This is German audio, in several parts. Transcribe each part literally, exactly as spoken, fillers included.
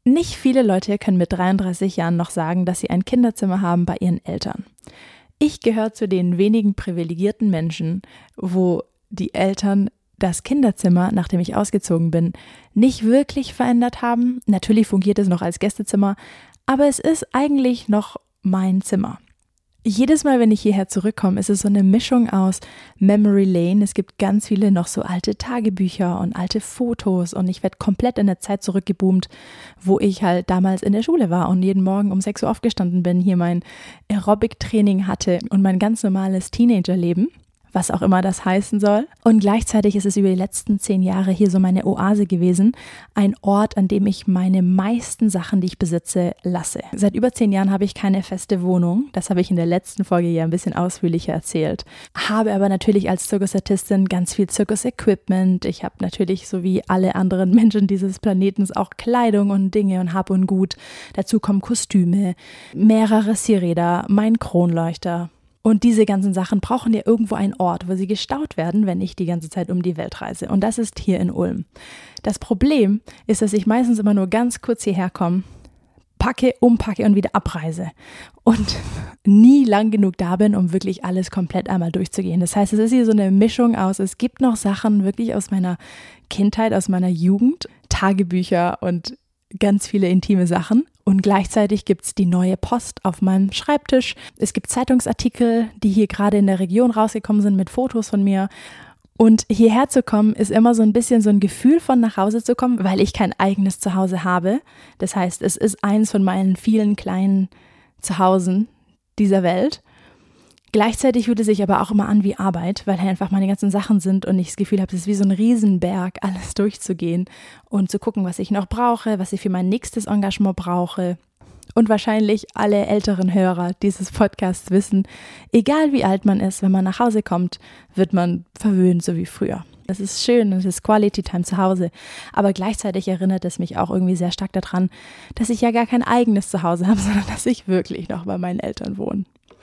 Nicht viele Leute können mit dreiunddreißig Jahren noch sagen, dass sie ein Kinderzimmer haben bei ihren Eltern. Ich gehöre zu den wenigen privilegierten Menschen, wo die Eltern das Kinderzimmer, nachdem ich ausgezogen bin, nicht wirklich verändert haben. Natürlich fungiert es noch als Gästezimmer, aber es ist eigentlich noch mein Zimmer. Jedes Mal, wenn ich hierher zurückkomme, ist es so eine Mischung aus Memory Lane. Es gibt ganz viele noch so alte Tagebücher und alte Fotos und ich werde komplett in der Zeit zurückgeboomt, wo ich halt damals in der Schule war und jeden Morgen um sechs Uhr aufgestanden bin, hier mein Aerobic-Training hatte und mein ganz normales Teenagerleben, was auch immer das heißen soll. Und gleichzeitig ist es über die letzten zehn Jahre hier so meine Oase gewesen, ein Ort, an dem ich meine meisten Sachen, die ich besitze, lasse. Seit über zehn Jahren habe ich keine feste Wohnung, das habe ich in der letzten Folge ja ein bisschen ausführlicher erzählt, habe aber natürlich als Zirkusartistin ganz viel Zirkus-Equipment. Ich habe natürlich, so wie alle anderen Menschen dieses Planetens, auch Kleidung und Dinge und Hab und Gut. Dazu kommen Kostüme, mehrere Zierräder, mein Kronleuchter. Und diese ganzen Sachen brauchen ja irgendwo einen Ort, wo sie gestaut werden, wenn ich die ganze Zeit um die Welt reise. Und das ist hier in Ulm. Das Problem ist, dass ich meistens immer nur ganz kurz hierher komme, packe, umpacke und wieder abreise. Und nie lang genug da bin, um wirklich alles komplett einmal durchzugehen. Das heißt, es ist hier so eine Mischung aus, es gibt noch Sachen wirklich aus meiner Kindheit, aus meiner Jugend, Tagebücher und ganz viele intime Sachen. Und gleichzeitig gibt es die neue Post auf meinem Schreibtisch. Es gibt Zeitungsartikel, die hier gerade in der Region rausgekommen sind mit Fotos von mir. Und hierher zu kommen, ist immer so ein bisschen so ein Gefühl von nach Hause zu kommen, weil ich kein eigenes Zuhause habe. Das heißt, es ist eins von meinen vielen kleinen Zuhausen dieser Welt. Gleichzeitig fühlt es sich aber auch immer an wie Arbeit, weil halt einfach meine ganzen Sachen sind und ich das Gefühl habe, es ist wie so ein Riesenberg, alles durchzugehen und zu gucken, was ich noch brauche, was ich für mein nächstes Engagement brauche. Und wahrscheinlich alle älteren Hörer dieses Podcasts wissen, egal wie alt man ist, wenn man nach Hause kommt, wird man verwöhnt, so wie früher. Es ist schön, es ist Quality Time zu Hause, aber gleichzeitig erinnert es mich auch irgendwie sehr stark daran, dass ich ja gar kein eigenes Zuhause habe, sondern dass ich wirklich noch bei meinen Eltern wohne.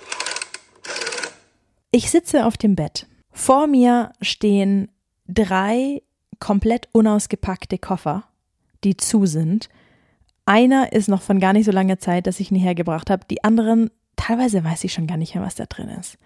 Ich sitze auf dem Bett. Vor mir stehen drei komplett unausgepackte Koffer, die zu sind. Einer ist noch von gar nicht so langer Zeit, dass ich ihn hergebracht habe. Die anderen, teilweise weiß ich schon gar nicht mehr, was da drin ist.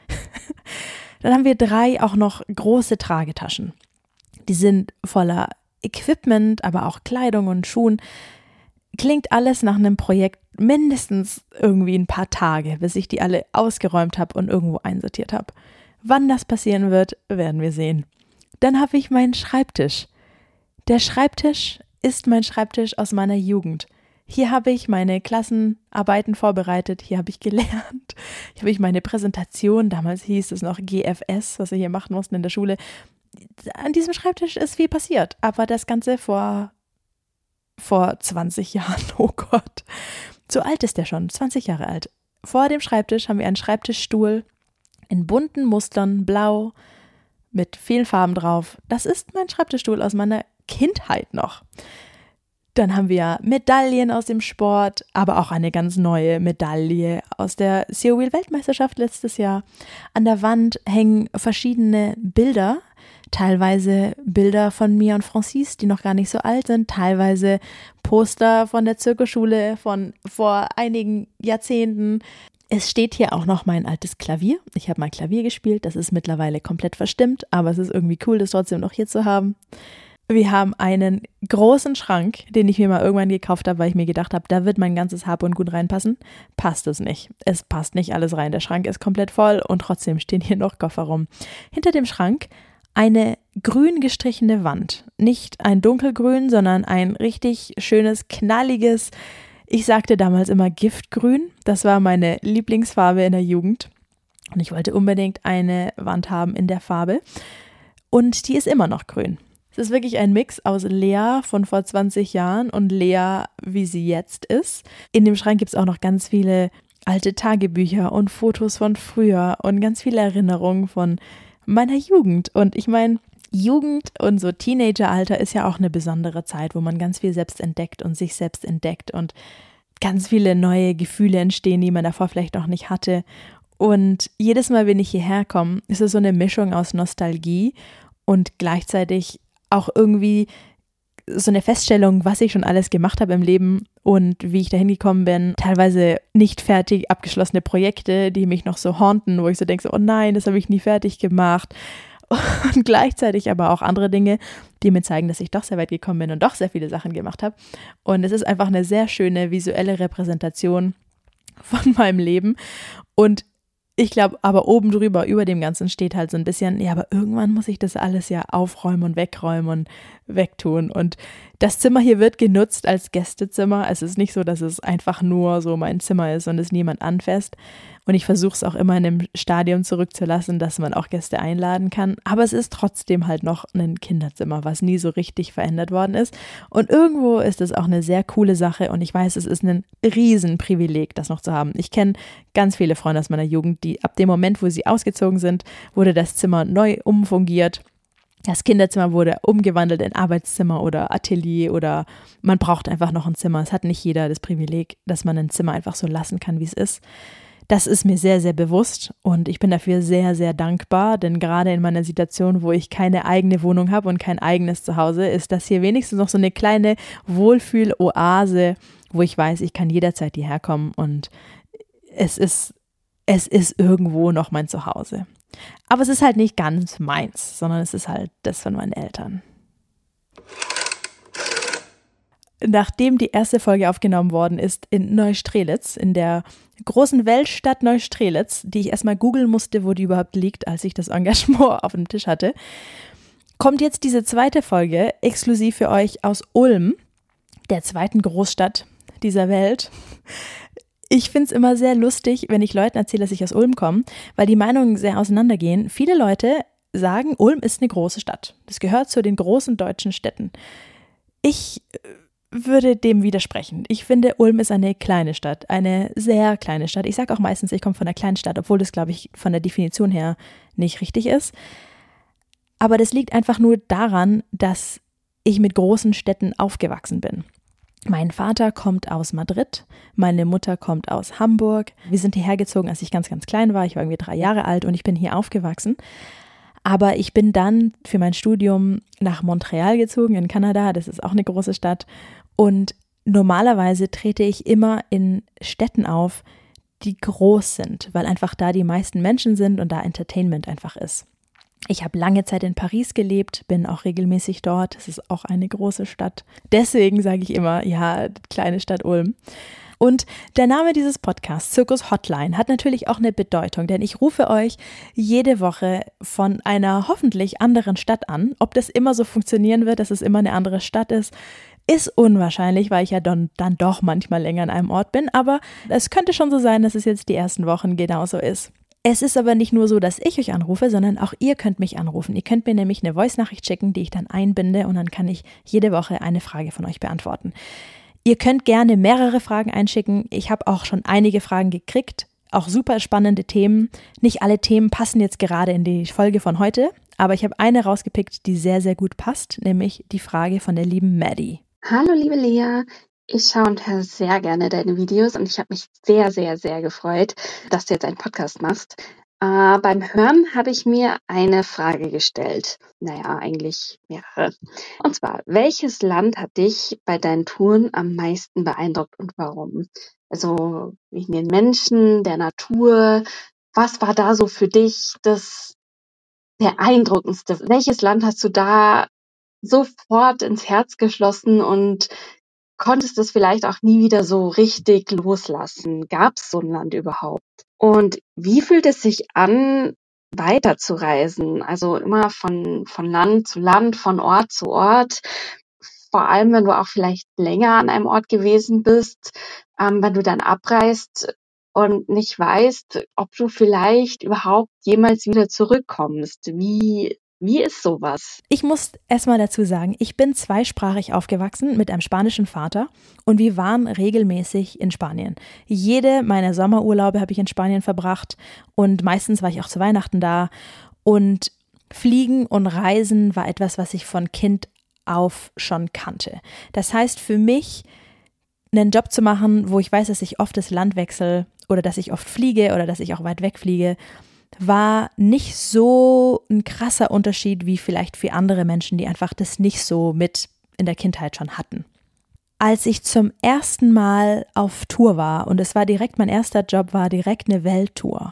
Dann haben wir drei auch noch große Tragetaschen. Die sind voller Equipment, aber auch Kleidung und Schuhen. Klingt alles nach einem Projekt mindestens irgendwie ein paar Tage, bis ich die alle ausgeräumt habe und irgendwo einsortiert habe. Wann das passieren wird, werden wir sehen. Dann habe ich meinen Schreibtisch. Der Schreibtisch ist mein Schreibtisch aus meiner Jugend. Hier habe ich meine Klassenarbeiten vorbereitet, hier habe ich gelernt, hier habe ich meine Präsentation, damals hieß es noch G F S, was wir hier machen mussten in der Schule. An diesem Schreibtisch ist viel passiert, aber das Ganze vor vor zwanzig Jahren, oh Gott, so alt ist der schon, zwanzig Jahre alt. Vor dem Schreibtisch haben wir einen Schreibtischstuhl in bunten Mustern, blau, mit vielen Farben drauf. Das ist mein Schreibtischstuhl aus meiner Kindheit noch. Dann haben wir Medaillen aus dem Sport, aber auch eine ganz neue Medaille aus der Seoul-Weltmeisterschaft letztes Jahr. An der Wand hängen verschiedene Bilder, teilweise Bilder von mir und Francis, die noch gar nicht so alt sind, teilweise Poster von der Zirkusschule von vor einigen Jahrzehnten. Es steht hier auch noch mein altes Klavier. Ich habe mal Klavier gespielt, das ist mittlerweile komplett verstimmt, aber es ist irgendwie cool, das trotzdem noch hier zu haben. Wir haben einen großen Schrank, den ich mir mal irgendwann gekauft habe, weil ich mir gedacht habe, da wird mein ganzes Hab und Gut reinpassen. Passt es nicht. Es passt nicht alles rein. Der Schrank ist komplett voll und trotzdem stehen hier noch Koffer rum. Hinter dem Schrank eine grün gestrichene Wand. Nicht ein dunkelgrün, sondern ein richtig schönes, knalliges, ich sagte damals immer Giftgrün. Das war meine Lieblingsfarbe in der Jugend. Und ich wollte unbedingt eine Wand haben in der Farbe. Und die ist immer noch grün. Es ist wirklich ein Mix aus Lea von vor zwanzig Jahren und Lea, wie sie jetzt ist. In dem Schrank gibt es auch noch ganz viele alte Tagebücher und Fotos von früher und ganz viele Erinnerungen von meiner Jugend. Und ich meine, Jugend und so Teenageralter ist ja auch eine besondere Zeit, wo man ganz viel selbst entdeckt und sich selbst entdeckt und ganz viele neue Gefühle entstehen, die man davor vielleicht noch nicht hatte. Und jedes Mal, wenn ich hierher komme, ist es so eine Mischung aus Nostalgie und gleichzeitig auch irgendwie so eine Feststellung, was ich schon alles gemacht habe im Leben und wie ich dahin gekommen bin. Teilweise nicht fertig abgeschlossene Projekte, die mich noch so haunten, wo ich so denke, so, oh nein, das habe ich nie fertig gemacht. Und gleichzeitig aber auch andere Dinge, die mir zeigen, dass ich doch sehr weit gekommen bin und doch sehr viele Sachen gemacht habe. Und es ist einfach eine sehr schöne visuelle Repräsentation von meinem Leben. Und ich glaube, aber oben drüber, über dem Ganzen steht halt so ein bisschen, ja, aber irgendwann muss ich das alles ja aufräumen und wegräumen und wegtun. Und das Zimmer hier wird genutzt als Gästezimmer. Es ist nicht so, dass es einfach nur so mein Zimmer ist und es niemand anfasst. Und ich versuche es auch immer in einem Stadium zurückzulassen, dass man auch Gäste einladen kann. Aber es ist trotzdem halt noch ein Kinderzimmer, was nie so richtig verändert worden ist. Und irgendwo ist es auch eine sehr coole Sache. Und ich weiß, es ist ein Riesenprivileg, das noch zu haben. Ich kenne ganz viele Freunde aus meiner Jugend, die ab dem Moment, wo sie ausgezogen sind, wurde das Zimmer neu umfungiert. Das Kinderzimmer wurde umgewandelt in Arbeitszimmer oder Atelier oder man braucht einfach noch ein Zimmer. Es hat nicht jeder das Privileg, dass man ein Zimmer einfach so lassen kann, wie es ist. Das ist mir sehr, sehr bewusst und ich bin dafür sehr, sehr dankbar, denn gerade in meiner Situation, wo ich keine eigene Wohnung habe und kein eigenes Zuhause, ist das hier wenigstens noch so eine kleine Wohlfühl-Oase, wo ich weiß, ich kann jederzeit hierher kommen und es ist, es ist irgendwo noch mein Zuhause. Aber es ist halt nicht ganz meins, sondern es ist halt das von meinen Eltern. Nachdem die erste Folge aufgenommen worden ist in Neustrelitz, in der großen Weltstadt Neustrelitz, die ich erstmal googeln musste, wo die überhaupt liegt, als ich das Engagement auf dem Tisch hatte, kommt jetzt diese zweite Folge exklusiv für euch aus Ulm, der zweiten Großstadt dieser Welt. Ich finde es immer sehr lustig, wenn ich Leuten erzähle, dass ich aus Ulm komme, weil die Meinungen sehr auseinandergehen. Viele Leute sagen, Ulm ist eine große Stadt. Das gehört zu den großen deutschen Städten. Ich würde dem widersprechen. Ich finde, Ulm ist eine kleine Stadt, eine sehr kleine Stadt. Ich sage auch meistens, ich komme von einer kleinen Stadt, obwohl das, glaube ich, von der Definition her nicht richtig ist. Aber das liegt einfach nur daran, dass ich mit großen Städten aufgewachsen bin. Mein Vater kommt aus Madrid, meine Mutter kommt aus Hamburg. Wir sind hierher gezogen, als ich ganz, ganz klein war. Ich war irgendwie drei Jahre alt und ich bin hier aufgewachsen. Aber ich bin dann für mein Studium nach Montreal gezogen in Kanada. Das ist auch eine große Stadt. Und normalerweise trete ich immer in Städten auf, die groß sind, weil einfach da die meisten Menschen sind und da Entertainment einfach ist. Ich habe lange Zeit in Paris gelebt, bin auch regelmäßig dort. Es ist auch eine große Stadt. Deswegen sage ich immer, ja, kleine Stadt Ulm. Und der Name dieses Podcasts, Zirkus Hotline, hat natürlich auch eine Bedeutung, denn ich rufe euch jede Woche von einer hoffentlich anderen Stadt an. Ob das immer so funktionieren wird, dass es immer eine andere Stadt ist, ist unwahrscheinlich, weil ich ja dann, dann doch manchmal länger an einem Ort bin. Aber es könnte schon so sein, dass es jetzt die ersten Wochen genauso ist. Es ist aber nicht nur so, dass ich euch anrufe, sondern auch ihr könnt mich anrufen. Ihr könnt mir nämlich eine Voice-Nachricht schicken, die ich dann einbinde und dann kann ich jede Woche eine Frage von euch beantworten. Ihr könnt gerne mehrere Fragen einschicken. Ich habe auch schon einige Fragen gekriegt, auch super spannende Themen. Nicht alle Themen passen jetzt gerade in die Folge von heute, aber ich habe eine rausgepickt, die sehr, sehr gut passt, nämlich die Frage von der lieben Maddie. Hallo liebe Lea, ich schaue und höre sehr gerne deine Videos und ich habe mich sehr, sehr, sehr gefreut, dass du jetzt einen Podcast machst. Äh, beim Hören habe ich mir eine Frage gestellt. Naja, eigentlich mehrere. Und zwar, welches Land hat dich bei deinen Touren am meisten beeindruckt und warum? Also wegen den Menschen, der Natur. Was war da so für dich das Beeindruckendste? Welches Land hast du da sofort ins Herz geschlossen und konntest es vielleicht auch nie wieder so richtig loslassen? Gab es so ein Land überhaupt? Und wie fühlt es sich an, weiterzureisen? Also immer von, von Land zu Land, von Ort zu Ort. Vor allem, wenn du auch vielleicht länger an einem Ort gewesen bist, ähm, wenn du dann abreist und nicht weißt, ob du vielleicht überhaupt jemals wieder zurückkommst. Wie Wie ist sowas? Ich muss erstmal dazu sagen, ich bin zweisprachig aufgewachsen mit einem spanischen Vater und wir waren regelmäßig in Spanien. Jede meiner Sommerurlaube habe ich in Spanien verbracht und meistens war ich auch zu Weihnachten da. Und Fliegen und Reisen war etwas, was ich von Kind auf schon kannte. Das heißt für mich, einen Job zu machen, wo ich weiß, dass ich oft das Land wechsle oder dass ich oft fliege oder dass ich auch weit weg fliege, war nicht so ein krasser Unterschied wie vielleicht für andere Menschen, die einfach das nicht so mit in der Kindheit schon hatten. Als ich zum ersten Mal auf Tour war, und es war direkt, mein erster Job war direkt eine Welttour,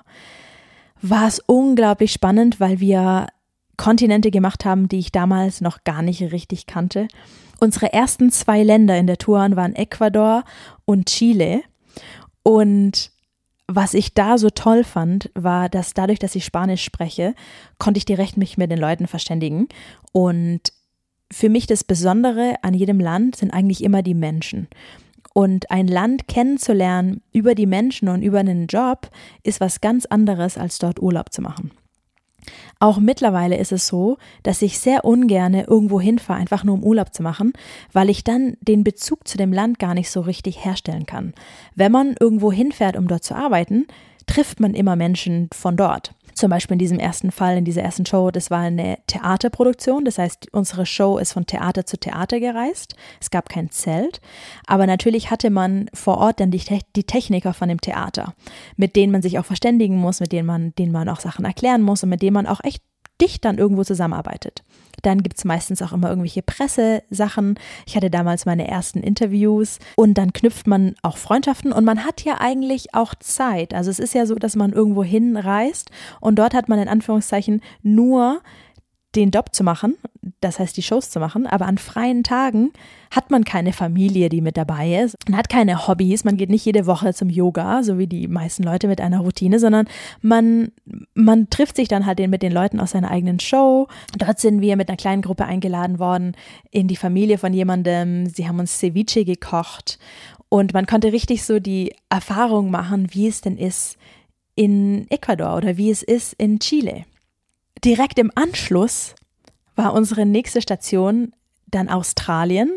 war es unglaublich spannend, weil wir Kontinente gemacht haben, die ich damals noch gar nicht richtig kannte. Unsere ersten zwei Länder in der Tour waren Ecuador und Chile. Und was ich da so toll fand, war, dass dadurch, dass ich Spanisch spreche, konnte ich direkt mich mit den Leuten verständigen. Und für mich das Besondere an jedem Land sind eigentlich immer die Menschen. Und ein Land kennenzulernen über die Menschen und über einen Job ist was ganz anderes, als dort Urlaub zu machen. Auch mittlerweile ist es so, dass ich sehr ungern irgendwo hinfahre, einfach nur um Urlaub zu machen, weil ich dann den Bezug zu dem Land gar nicht so richtig herstellen kann. Wenn man irgendwo hinfährt, um dort zu arbeiten, trifft man immer Menschen von dort. Zum Beispiel in diesem ersten Fall, in dieser ersten Show, das war eine Theaterproduktion. Das heißt, unsere Show ist von Theater zu Theater gereist. Es gab kein Zelt. Aber natürlich hatte man vor Ort dann die, die Techniker von dem Theater, mit denen man sich auch verständigen muss, mit denen man, denen man auch Sachen erklären muss und mit denen man auch echt dicht dann irgendwo zusammenarbeitet. Dann gibt es meistens auch immer irgendwelche Pressesachen. Ich hatte damals meine ersten Interviews und dann knüpft man auch Freundschaften und man hat ja eigentlich auch Zeit. Also es ist ja so, dass man irgendwo hinreist und dort hat man in Anführungszeichen nur den Job zu machen, das heißt die Shows zu machen, aber an freien Tagen hat man keine Familie, die mit dabei ist. Man hat keine Hobbys, man geht nicht jede Woche zum Yoga, so wie die meisten Leute mit einer Routine, sondern man, man trifft sich dann halt mit den Leuten aus seiner eigenen Show. Dort sind wir mit einer kleinen Gruppe eingeladen worden in die Familie von jemandem. Sie haben uns Ceviche gekocht und man konnte richtig so die Erfahrung machen, wie es denn ist in Ecuador oder wie es ist in Chile. Direkt im Anschluss war unsere nächste Station dann Australien.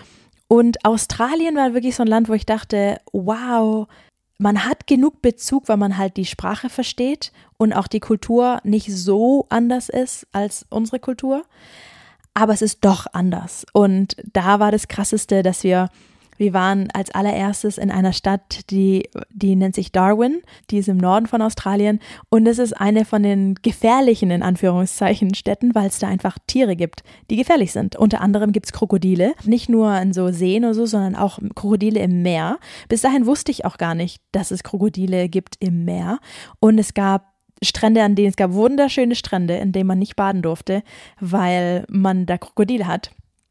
Und Australien war wirklich so ein Land, wo ich dachte, wow, man hat genug Bezug, weil man halt die Sprache versteht und auch die Kultur nicht so anders ist als unsere Kultur. Aber es ist doch anders. Und da war das Krasseste, dass wir Wir waren als allererstes in einer Stadt, die, die nennt sich Darwin, die ist im Norden von Australien und es ist eine von den gefährlichen, in Anführungszeichen, Städten, weil es da einfach Tiere gibt, die gefährlich sind. Unter anderem gibt es Krokodile, nicht nur in so Seen oder so, sondern auch Krokodile im Meer. Bis dahin wusste ich auch gar nicht, dass es Krokodile gibt im Meer und es gab Strände, an denen es gab wunderschöne Strände, in denen man nicht baden durfte, weil man da Krokodile hat.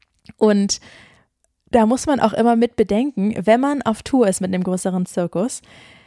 Und da muss man auch immer mit bedenken, wenn man auf Tour ist mit einem größeren Zirkus,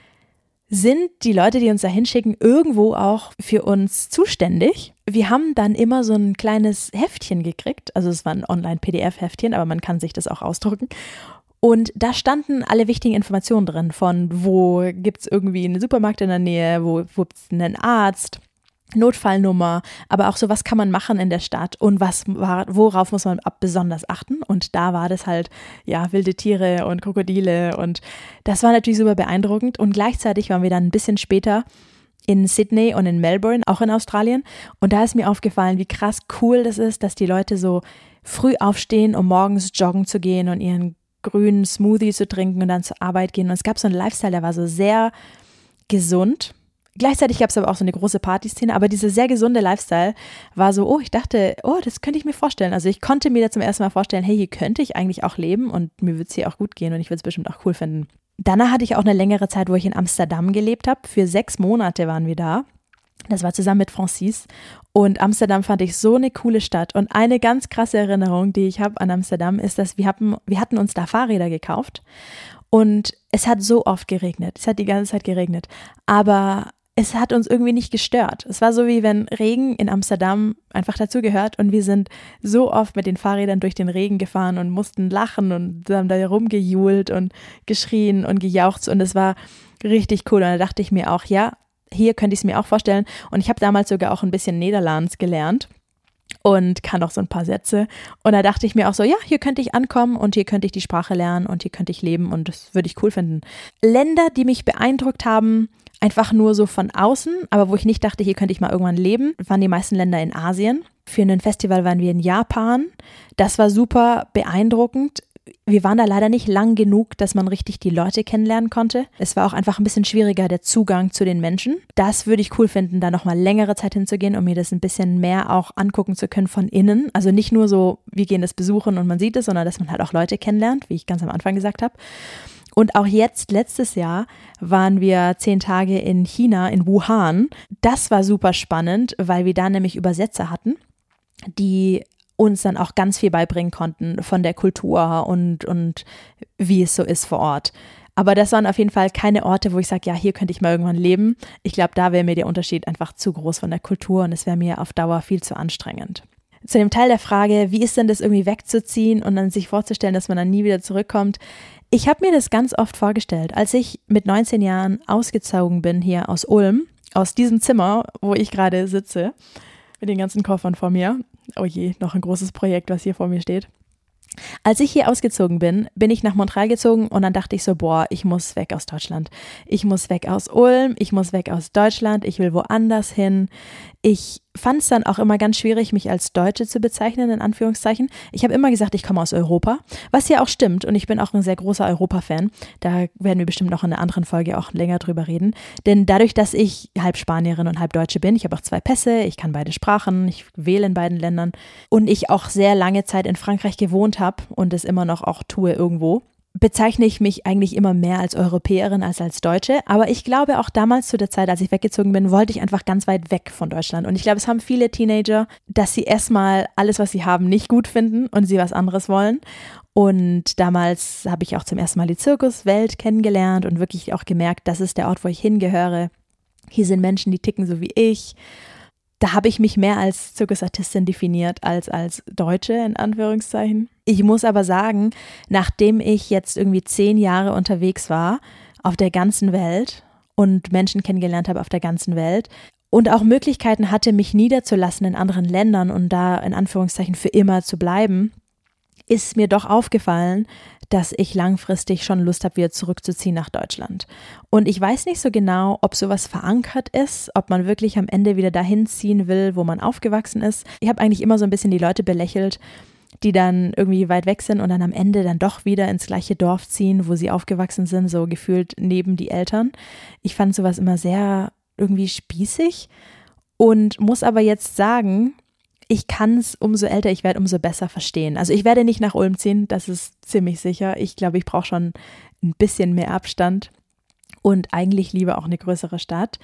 sind die Leute, die uns da hinschicken, irgendwo auch für uns zuständig. Wir haben dann immer so ein kleines Heftchen gekriegt, also es war ein Online-P D F-Heftchen, aber man kann sich das auch ausdrucken. Und da standen alle wichtigen Informationen drin, von wo gibt es irgendwie einen Supermarkt in der Nähe, wo, wo gibt es einen Arzt, Notfallnummer, aber auch so, was kann man machen in der Stadt und was war, worauf muss man ab besonders achten. Und da war das halt, ja, wilde Tiere und Krokodile und das war natürlich super beeindruckend. Und gleichzeitig waren wir dann ein bisschen später in Sydney und in Melbourne, auch in Australien. Und da ist mir aufgefallen, wie krass cool das ist, dass die Leute so früh aufstehen, um morgens joggen zu gehen und ihren grünen Smoothie zu trinken und dann zur Arbeit gehen. Und es gab so einen Lifestyle, der war so sehr gesund. Gleichzeitig gab es aber auch so eine große Partyszene, aber dieser sehr gesunde Lifestyle war so, oh, ich dachte, oh, das könnte ich mir vorstellen. Also ich konnte mir da zum ersten Mal vorstellen, hey, hier könnte ich eigentlich auch leben und mir würde es hier auch gut gehen und ich würde es bestimmt auch cool finden. Danach hatte ich auch eine längere Zeit, wo ich in Amsterdam gelebt habe. Für sechs Monate waren wir da. Das war zusammen mit Francis und Amsterdam fand ich so eine coole Stadt. Und eine ganz krasse Erinnerung, die ich habe an Amsterdam, ist, dass wir, haben, wir hatten uns da Fahrräder gekauft und es hat so oft geregnet. Es hat die ganze Zeit geregnet, aber es hat uns irgendwie nicht gestört. Es war so, wie wenn Regen in Amsterdam einfach dazugehört und wir sind so oft mit den Fahrrädern durch den Regen gefahren und mussten lachen und haben da rumgejohlt und geschrien und gejauchzt und es war richtig cool. Und da dachte ich mir auch, ja, hier könnte ich es mir auch vorstellen. Und ich habe damals sogar auch ein bisschen Niederlands gelernt und kann auch so ein paar Sätze. Und da dachte ich mir auch so, ja, hier könnte ich ankommen und hier könnte ich die Sprache lernen und hier könnte ich leben und das würde ich cool finden. Länder, die mich beeindruckt haben, einfach nur so von außen, aber wo ich nicht dachte, hier könnte ich mal irgendwann leben, waren die meisten Länder in Asien. Für ein Festival waren wir in Japan. Das war super beeindruckend, wir waren da leider nicht lang genug, dass man richtig die Leute kennenlernen konnte. Es war auch einfach ein bisschen schwieriger, der Zugang zu den Menschen. Das würde ich cool finden, da nochmal längere Zeit hinzugehen, um mir das ein bisschen mehr auch angucken zu können von innen. Also nicht nur so, wir gehen das besuchen und man sieht es, sondern dass man halt auch Leute kennenlernt, wie ich ganz am Anfang gesagt habe. Und auch jetzt, letztes Jahr, waren wir zehn Tage in China, in Wuhan. Das war super spannend, weil wir da nämlich Übersetzer hatten, die uns dann auch ganz viel beibringen konnten von der Kultur und, und wie es so ist vor Ort. Aber das waren auf jeden Fall keine Orte, wo ich sage, ja, hier könnte ich mal irgendwann leben. Ich glaube, da wäre mir der Unterschied einfach zu groß von der Kultur und es wäre mir auf Dauer viel zu anstrengend. Zu dem Teil der Frage, wie ist denn das irgendwie wegzuziehen und dann sich vorzustellen, dass man dann nie wieder zurückkommt. Ich habe mir das ganz oft vorgestellt, als ich mit neunzehn Jahren ausgezogen bin hier aus Ulm, aus diesem Zimmer, wo ich gerade sitze, mit den ganzen Koffern vor mir. Oh je, noch ein großes Projekt, was hier vor mir steht. Als ich hier ausgezogen bin, bin ich nach Montreal gezogen und dann dachte ich so, boah, ich muss weg aus Deutschland. Ich muss weg aus Ulm, ich muss weg aus Deutschland, ich will woanders hin. Ich fand es dann auch immer ganz schwierig, mich als Deutsche zu bezeichnen, in Anführungszeichen. Ich habe immer gesagt, ich komme aus Europa, was ja auch stimmt und ich bin auch ein sehr großer Europa-Fan. Da werden wir bestimmt noch in einer anderen Folge auch länger drüber reden. Denn dadurch, dass ich halb Spanierin und halb Deutsche bin, ich habe auch zwei Pässe, ich kann beide Sprachen, ich wähle in beiden Ländern und ich auch sehr lange Zeit in Frankreich gewohnt habe und es immer noch auch tue irgendwo, bezeichne ich mich eigentlich immer mehr als Europäerin als als Deutsche. Aber ich glaube auch damals zu der Zeit, als ich weggezogen bin, wollte ich einfach ganz weit weg von Deutschland. Und ich glaube, es haben viele Teenager, dass sie erstmal alles, was sie haben, nicht gut finden und sie was anderes wollen. Und damals habe ich auch zum ersten Mal die Zirkuswelt kennengelernt und wirklich auch gemerkt, das ist der Ort, wo ich hingehöre. Hier sind Menschen, die ticken so wie ich. Da habe ich mich mehr als Zirkusartistin definiert als als Deutsche, in Anführungszeichen. Ich muss aber sagen, nachdem ich jetzt irgendwie zehn Jahre unterwegs war auf der ganzen Welt und Menschen kennengelernt habe auf der ganzen Welt und auch Möglichkeiten hatte, mich niederzulassen in anderen Ländern und da in Anführungszeichen für immer zu bleiben, ist mir doch aufgefallen, dass ich langfristig schon Lust habe, wieder zurückzuziehen nach Deutschland. Und ich weiß nicht so genau, ob sowas verankert ist, ob man wirklich am Ende wieder dahin ziehen will, wo man aufgewachsen ist. Ich habe eigentlich immer so ein bisschen die Leute belächelt, die dann irgendwie weit weg sind und dann am Ende dann doch wieder ins gleiche Dorf ziehen, wo sie aufgewachsen sind, so gefühlt neben die Eltern. Ich fand sowas immer sehr irgendwie spießig und muss aber jetzt sagen, ich kann es, umso älter ich werde, umso besser verstehen. Also ich werde nicht nach Ulm ziehen, das ist ziemlich sicher. Ich glaube, ich brauche schon ein bisschen mehr Abstand und eigentlich lieber auch eine größere Stadt.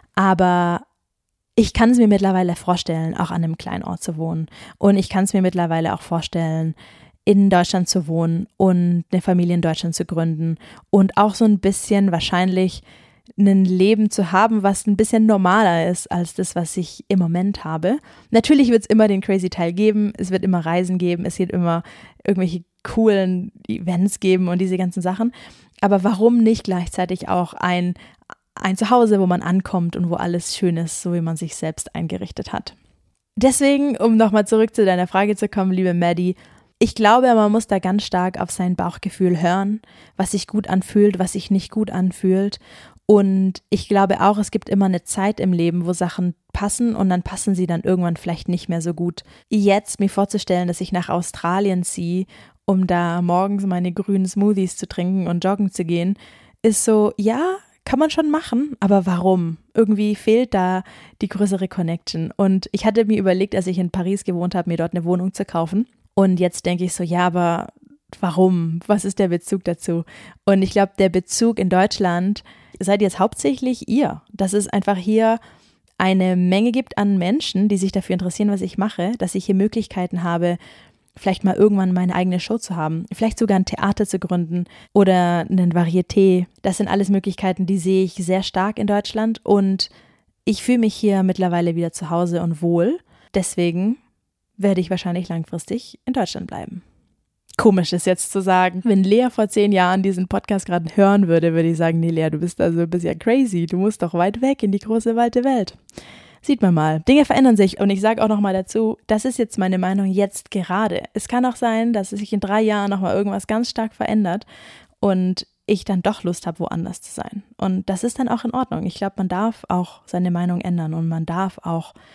Aber ich kann es mir mittlerweile vorstellen, auch an einem kleinen Ort zu wohnen. Und ich kann es mir mittlerweile auch vorstellen, in Deutschland zu wohnen und eine Familie in Deutschland zu gründen und auch so ein bisschen wahrscheinlich ein Leben zu haben, was ein bisschen normaler ist als das, was ich im Moment habe. Natürlich wird es immer den crazy Teil geben, es wird immer Reisen geben, es wird immer irgendwelche coolen Events geben und diese ganzen Sachen. Aber warum nicht gleichzeitig auch ein, ein Zuhause, wo man ankommt und wo alles schön ist, so wie man sich selbst eingerichtet hat. Deswegen, um nochmal zurück zu deiner Frage zu kommen, liebe Maddie, ich glaube, man muss da ganz stark auf sein Bauchgefühl hören, was sich gut anfühlt, was sich nicht gut anfühlt. Und ich glaube auch, es gibt immer eine Zeit im Leben, wo Sachen passen und dann passen sie dann irgendwann vielleicht nicht mehr so gut. Jetzt mir vorzustellen, dass ich nach Australien ziehe, um da morgens meine grünen Smoothies zu trinken und joggen zu gehen, ist so, ja, kann man schon machen, aber warum? Irgendwie fehlt da die größere Connection. Und ich hatte mir überlegt, als ich in Paris gewohnt habe, mir dort eine Wohnung zu kaufen. Und jetzt denke ich so, ja, aber warum? Was ist der Bezug dazu? Und ich glaube, der Bezug in Deutschland seid jetzt hauptsächlich ihr, dass es einfach hier eine Menge gibt an Menschen, die sich dafür interessieren, was ich mache, dass ich hier Möglichkeiten habe, vielleicht mal irgendwann meine eigene Show zu haben, vielleicht sogar ein Theater zu gründen oder einen Varieté. Das sind alles Möglichkeiten, die sehe ich sehr stark in Deutschland und ich fühle mich hier mittlerweile wieder zu Hause und wohl. Deswegen werde ich wahrscheinlich langfristig in Deutschland bleiben. Komisch ist jetzt zu sagen, wenn Lea vor zehn Jahren diesen Podcast gerade hören würde, würde ich sagen, nee Lea, du bist also ein bisschen crazy, du musst doch weit weg in die große, weite Welt. Sieht man mal, Dinge verändern sich und ich sage auch nochmal dazu, das ist jetzt meine Meinung jetzt gerade. Es kann auch sein, dass sich in drei Jahren nochmal irgendwas ganz stark verändert und ich dann doch Lust habe, woanders zu sein. Und das ist dann auch in Ordnung. Ich glaube, man darf auch seine Meinung ändern und man darf auch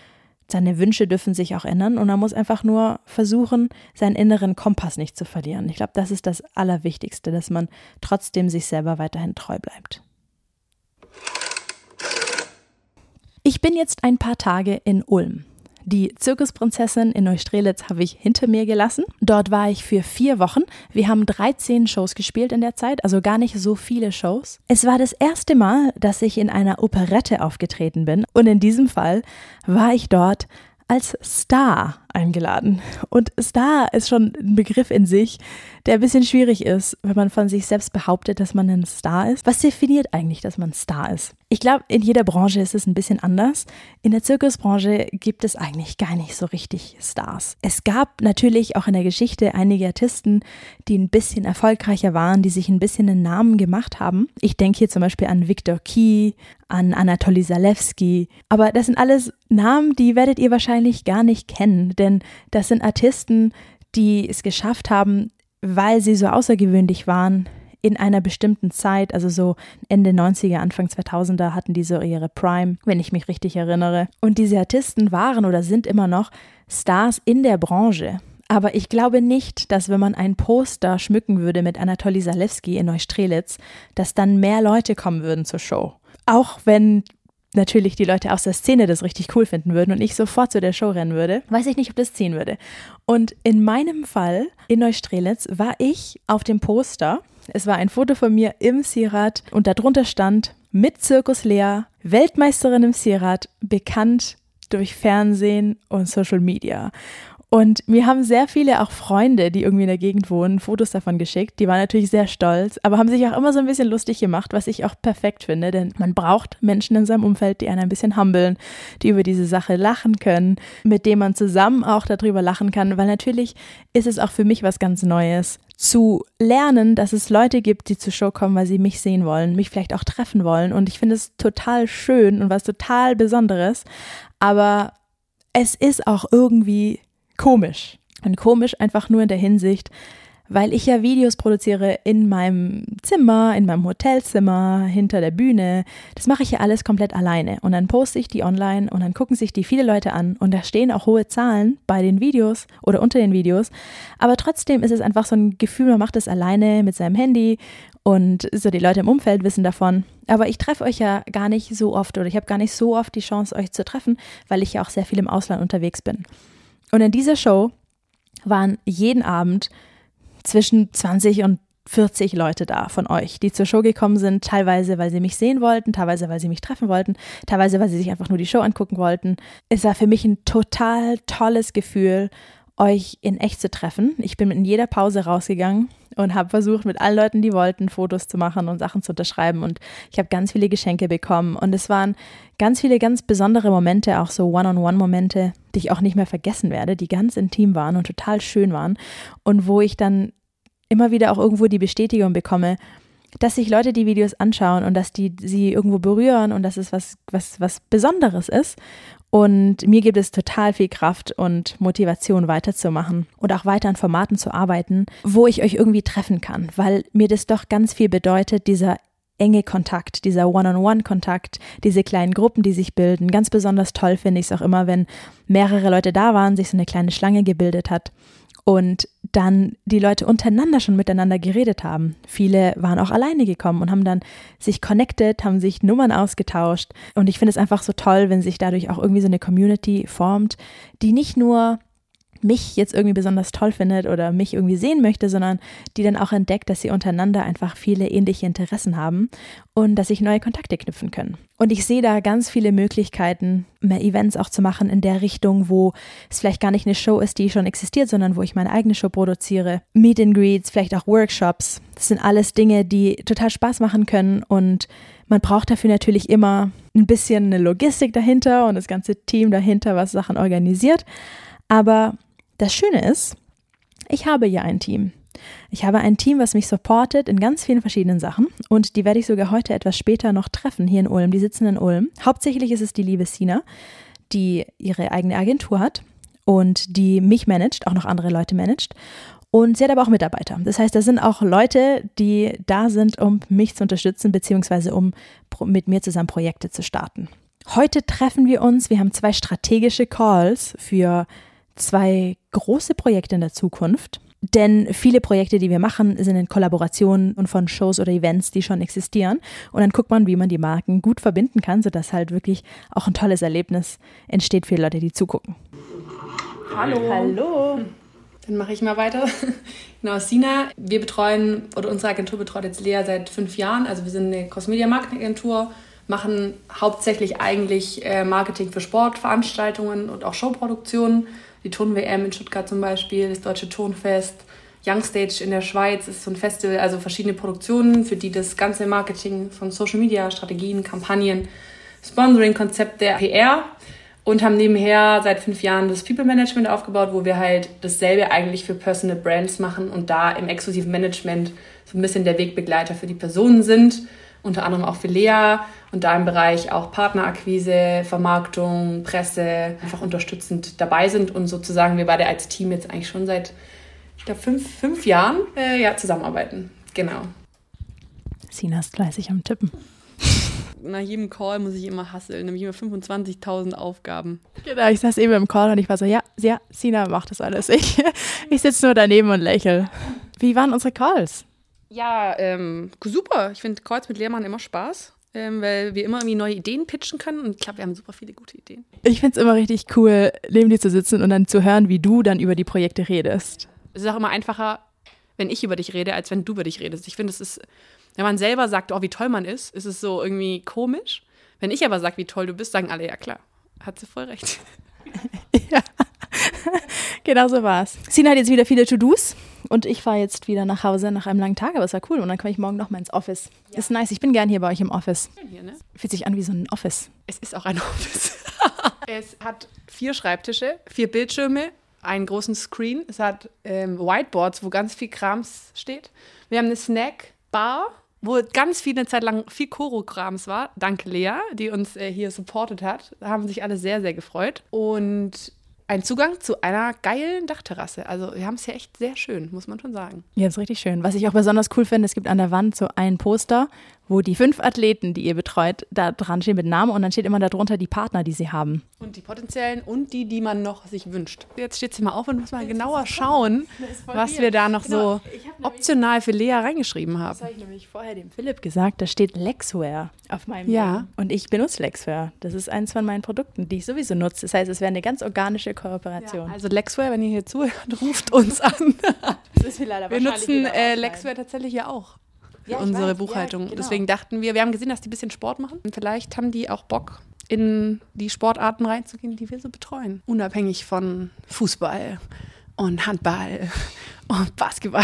seine Wünsche dürfen sich auch ändern und man muss einfach nur versuchen, seinen inneren Kompass nicht zu verlieren. Ich glaube, das ist das Allerwichtigste, dass man trotzdem sich selber weiterhin treu bleibt. Ich bin jetzt ein paar Tage in Ulm. Die Zirkusprinzessin in Neustrelitz habe ich hinter mir gelassen. Dort war ich für vier Wochen. Wir haben dreizehn Shows gespielt in der Zeit, also gar nicht so viele Shows. Es war das erste Mal, dass ich in einer Operette aufgetreten bin und in diesem Fall war ich dort als Star eingeladen. Und Star ist schon ein Begriff in sich, der ein bisschen schwierig ist, wenn man von sich selbst behauptet, dass man ein Star ist. Was definiert eigentlich, dass man Star ist? Ich glaube, in jeder Branche ist es ein bisschen anders. In der Zirkusbranche gibt es eigentlich gar nicht so richtig Stars. Es gab natürlich auch in der Geschichte einige Artisten, die ein bisschen erfolgreicher waren, die sich ein bisschen einen Namen gemacht haben. Ich denke hier zum Beispiel an Viktor Ky, an Anatoly Zalewski. Aber das sind alles Namen, die werdet ihr wahrscheinlich gar nicht kennen, denn das sind Artisten, die es geschafft haben, weil sie so außergewöhnlich waren in einer bestimmten Zeit, also so Ende neunziger, Anfang zweitausender hatten die so ihre Prime, wenn ich mich richtig erinnere. Und diese Artisten waren oder sind immer noch Stars in der Branche. Aber ich glaube nicht, dass wenn man ein Poster schmücken würde mit Anatoly Zalewski in Neustrelitz, dass dann mehr Leute kommen würden zur Show. Auch wenn natürlich die Leute aus der Szene das richtig cool finden würden und ich sofort zu der Show rennen würde, weiß ich nicht, ob das ziehen würde. Und in meinem Fall in Neustrelitz war ich auf dem Poster. Es war ein Foto von mir im Sierat und darunter stand mit Zirkus Lea, Weltmeisterin im Sierat, bekannt durch Fernsehen und Social Media. Und mir haben sehr viele auch Freunde, die irgendwie in der Gegend wohnen, Fotos davon geschickt. Die waren natürlich sehr stolz, aber haben sich auch immer so ein bisschen lustig gemacht, was ich auch perfekt finde, denn man braucht Menschen in seinem Umfeld, die einen ein bisschen humbeln, die über diese Sache lachen können, mit denen man zusammen auch darüber lachen kann, weil natürlich ist es auch für mich was ganz Neues, zu lernen, dass es Leute gibt, die zur Show kommen, weil sie mich sehen wollen, mich vielleicht auch treffen wollen und ich finde es total schön und was total Besonderes, aber es ist auch irgendwie komisch. Und komisch einfach nur in der Hinsicht, weil ich ja Videos produziere in meinem Zimmer, in meinem Hotelzimmer, hinter der Bühne. Das mache ich ja alles komplett alleine. Und dann poste ich die online und dann gucken sich die viele Leute an. Und da stehen auch hohe Zahlen bei den Videos oder unter den Videos. Aber trotzdem ist es einfach so ein Gefühl, man macht es alleine mit seinem Handy und so die Leute im Umfeld wissen davon. Aber ich treffe euch ja gar nicht so oft oder ich habe gar nicht so oft die Chance, euch zu treffen, weil ich ja auch sehr viel im Ausland unterwegs bin. Und in dieser Show waren jeden Abend zwischen zwanzig und vierzig Leute da von euch, die zur Show gekommen sind, teilweise, weil sie mich sehen wollten, teilweise, weil sie mich treffen wollten, teilweise, weil sie sich einfach nur die Show angucken wollten. Es war für mich ein total tolles Gefühl, euch in echt zu treffen. Ich bin in jeder Pause rausgegangen und habe versucht, mit allen Leuten, die wollten, Fotos zu machen und Sachen zu unterschreiben und ich habe ganz viele Geschenke bekommen und es waren ganz viele ganz besondere Momente, auch so One-on-One-Momente, die ich auch nicht mehr vergessen werde, die ganz intim waren und total schön waren und wo ich dann immer wieder auch irgendwo die Bestätigung bekomme, dass sich Leute die Videos anschauen und dass die sie irgendwo berühren und dass es was, was, was Besonderes ist. Und mir gibt es total viel Kraft und Motivation weiterzumachen und auch weiter an Formaten zu arbeiten, wo ich euch irgendwie treffen kann, weil mir das doch ganz viel bedeutet, dieser enge Kontakt, dieser One-on-One-Kontakt, diese kleinen Gruppen, die sich bilden. Ganz besonders toll finde ich es auch immer, wenn mehrere Leute da waren, sich so eine kleine Schlange gebildet hat und dann die Leute untereinander schon miteinander geredet haben. Viele waren auch alleine gekommen und haben dann sich connected, haben sich Nummern ausgetauscht und ich finde es einfach so toll, wenn sich dadurch auch irgendwie so eine Community formt, die nicht nur mich jetzt irgendwie besonders toll findet oder mich irgendwie sehen möchte, sondern die dann auch entdeckt, dass sie untereinander einfach viele ähnliche Interessen haben und dass sich neue Kontakte knüpfen können. Und ich sehe da ganz viele Möglichkeiten, mehr Events auch zu machen in der Richtung, wo es vielleicht gar nicht eine Show ist, die schon existiert, sondern wo ich meine eigene Show produziere. Meet and Greets, vielleicht auch Workshops. Das sind alles Dinge, die total Spaß machen können und man braucht dafür natürlich immer ein bisschen eine Logistik dahinter und das ganze Team dahinter, was Sachen organisiert. Aber das Schöne ist, ich habe ja ein Team. Ich habe ein Team, was mich supportet in ganz vielen verschiedenen Sachen und die werde ich sogar heute etwas später noch treffen hier in Ulm. Die sitzen in Ulm. Hauptsächlich ist es die liebe Sina, die ihre eigene Agentur hat und die mich managt, auch noch andere Leute managt. Und sie hat aber auch Mitarbeiter. Das heißt, das sind auch Leute, die da sind, um mich zu unterstützen, beziehungsweise um mit mir zusammen Projekte zu starten. Heute treffen wir uns, wir haben zwei strategische Calls für zwei große Projekte in der Zukunft. Denn viele Projekte, die wir machen, sind in Kollaborationen und von Shows oder Events, die schon existieren. Und dann guckt man, wie man die Marken gut verbinden kann, sodass halt wirklich auch ein tolles Erlebnis entsteht für die Leute, die zugucken. Hallo. Hallo. Dann mache ich mal weiter. Genau, Sina. Wir betreuen, oder unsere Agentur betreut jetzt Lea seit fünf Jahren. Also wir sind eine Cross-Media-Marketing-Agentur, machen hauptsächlich eigentlich Marketing für Sportveranstaltungen und auch Showproduktionen. Die Turn-W M in Stuttgart zum Beispiel, das Deutsche Turnfest, Youngstage in der Schweiz ist so ein Festival, also verschiedene Produktionen, für die das ganze Marketing von Social Media, Strategien, Kampagnen, Sponsoring-Konzept der P R und haben nebenher seit fünf Jahren das People Management aufgebaut, wo wir halt dasselbe eigentlich für Personal Brands machen und da im exklusiven Management so ein bisschen der Wegbegleiter für die Personen sind. Unter anderem auch für Lea und da im Bereich auch Partnerakquise, Vermarktung, Presse einfach unterstützend dabei sind und sozusagen wir beide als Team jetzt eigentlich schon seit, ich glaube, fünf, fünf Jahren äh, ja, zusammenarbeiten. Genau. Sina ist fleißig am Tippen. Nach jedem Call muss ich immer hustlen, nämlich immer fünfundzwanzigtausend Aufgaben. Genau, ich saß eben im Call und ich war so, ja, ja, Sina macht das alles. Ich, ich sitze nur daneben und lächle. Wie waren unsere Calls? Ja, ähm, super. Ich finde Calls mit Lea machen immer Spaß, ähm, weil wir immer irgendwie neue Ideen pitchen können. Und ich glaube, wir haben super viele gute Ideen. Ich finde es immer richtig cool, neben dir zu sitzen und dann zu hören, wie du dann über die Projekte redest. Es ist auch immer einfacher, wenn ich über dich rede, als wenn du über dich redest. Ich finde, es ist, wenn man selber sagt, oh, wie toll man ist, ist es so irgendwie komisch. Wenn ich aber sage, wie toll du bist, sagen alle, ja klar, hat sie voll recht. Ja, genau so war's. Sina hat jetzt wieder viele To-Dos. Und ich fahre jetzt wieder nach Hause nach einem langen Tag, aber es war cool. Und dann komme ich morgen noch mal ins Office. Ja. Ist nice, ich bin gern hier bei euch im Office. Hier, ne? Fühlt sich an wie so ein Office. Es ist auch ein Office. Es hat vier Schreibtische, vier Bildschirme, einen großen Screen. Es hat ähm, Whiteboards, wo ganz viel Krams steht. Wir haben eine Snackbar, wo ganz viel eine Zeit lang viel Koro-Krams war. Danke Lea, die uns äh, hier supportet hat. Da haben sich alle sehr, sehr gefreut. Und ein Zugang zu einer geilen Dachterrasse. Also wir haben es hier echt sehr schön, muss man schon sagen. Ja, ist richtig schön. Was ich auch besonders cool finde, es gibt an der Wand so ein Poster, wo die fünf Athleten, die ihr betreut, da dran stehen mit Namen und dann steht immer darunter die Partner, die sie haben. Und die potenziellen und die, die man noch sich wünscht. Jetzt steht sie mal auf und muss mal genauer schauen, was wir da noch genau, so optional für Lea reingeschrieben haben. Das habe ich nämlich vorher dem Philipp gesagt, da steht Lexware auf meinem Ja. Ding. Und ich benutze Lexware. Das ist eins von meinen Produkten, die ich sowieso nutze. Das heißt, es wäre eine ganz organische Kooperation. Ja, also Lexware, wenn ihr hier zuhört, ruft uns an. Das ist leider wir nutzen äh, Lexware tatsächlich ja auch. Für ja, unsere weiß, Buchhaltung. Ja, genau. Deswegen dachten wir, wir haben gesehen, dass die ein bisschen Sport machen. Und vielleicht haben die auch Bock, in die Sportarten reinzugehen, die wir so betreuen. Unabhängig von Fußball und Handball und Basketball.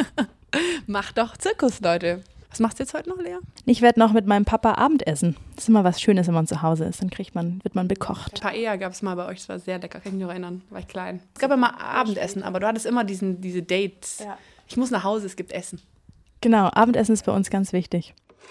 Macht doch Zirkus, Leute. Was machst du jetzt heute noch, Lea? Ich werde noch mit meinem Papa Abendessen. Das ist immer was Schönes, wenn man zu Hause ist. Dann kriegt man, wird man bekocht. Paella gab es mal bei euch, das war sehr lecker, kann ich mich noch erinnern. Da war ich klein. Es gab immer Abendessen, aber du hattest immer diesen, diese Dates. Ja. Ich muss nach Hause, es gibt Essen. Genau, Abendessen ist bei uns ganz wichtig.